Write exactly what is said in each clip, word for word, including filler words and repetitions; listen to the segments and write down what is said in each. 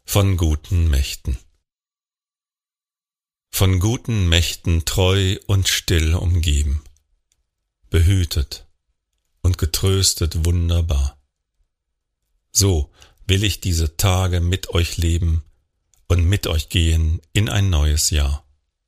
Von guten Mächten. Von guten Mächten treu und still umgeben, behütet und getröstet wunderbar. So will ich diese Tage mit euch leben und mit euch gehen in ein neues Jahr.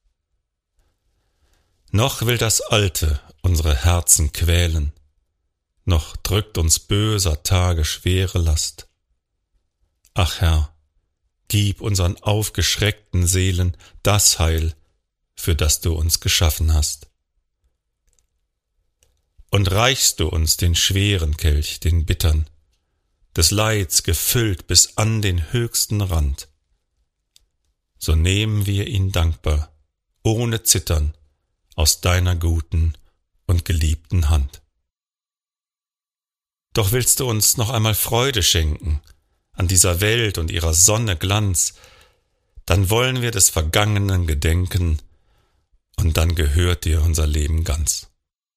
Noch will das Alte unsere Herzen quälen, noch drückt uns böser Tage schwere Last. Ach Herr, gib unseren aufgeschreckten Seelen das Heil, für das du uns geschaffen hast. Und reichst du uns den schweren Kelch, den bittern, des Leids gefüllt bis an den höchsten Rand, so nehmen wir ihn dankbar, ohne Zittern, aus deiner guten und geliebten Hand. Doch willst du uns noch einmal Freude schenken an dieser Welt und ihrer Sonne Glanz, dann wollen wir des Vergangenen gedenken, und dann gehört dir unser Leben ganz.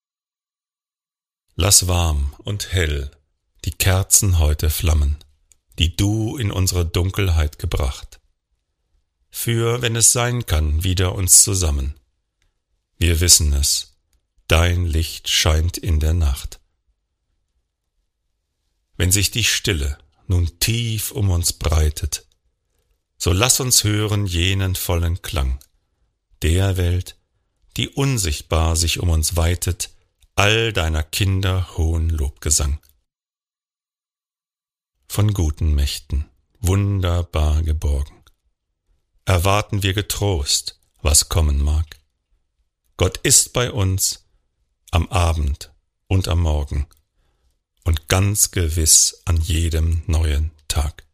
Lass warm und hell die Kerzen heute flammen, die du in unsere Dunkelheit gebracht. Führ, wenn es sein kann, wieder uns zusammen. Wir wissen es, dein Licht scheint in der Nacht. Wenn sich die Stille nun tief um uns breitet, so lass uns hören jenen vollen Klang der Welt, die unsichtbar sich um uns weitet, all deiner Kinder hohen Lobgesang. Von guten Mächten, wunderbar geborgen, erwarten wir getrost, was kommen mag. Gott ist bei uns am Abend und am Morgen und ganz gewiss an jedem neuen Tag.